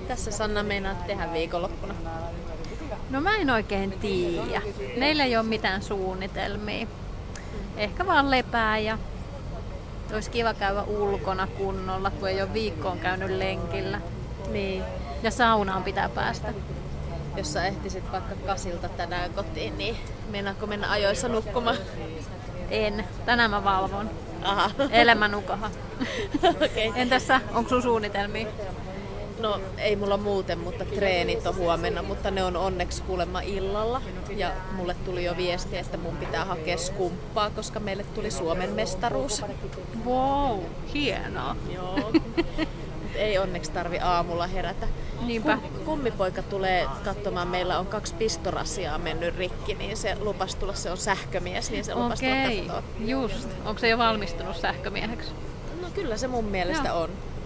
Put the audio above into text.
Mitä sä, Sanna, meinaat tehdä viikonloppuna? No mä en oikein tiedä. Meillä ei ole mitään suunnitelmia. Ehkä vaan lepää ja olisi kiva käydä ulkona kunnolla, kun ei ole viikkoon käynyt lenkillä. Niin. Ja saunaan pitää päästä. Jos sä ehtisit vaikka 8 tänään kotiin, niin meinaatko mennä ajoissa nukkumaan? En. Tänään mä valvon. Aha. Elämä nukaha. Okay. Entäs sä? Onko sun suunnitelmia? No ei mulla muuten, mutta treenit on huomenna, mutta ne on onneksi kuulemma illalla. Ja mulle tuli jo viesti, että mun pitää hakea skumppaa, koska meille tuli Suomen mestaruus. Wow, hienoa. Joo. Ei onneksi tarvi aamulla herätä. Niinpä. Kummipoika tulee katsomaan, meillä on 2 pistorasiaa mennyt rikki, niin se lupas tulla, se on sähkömies, niin se lupas tulla katsoa. Just. Onko se jo valmistunut sähkömieheksi? No kyllä se mun mielestä on.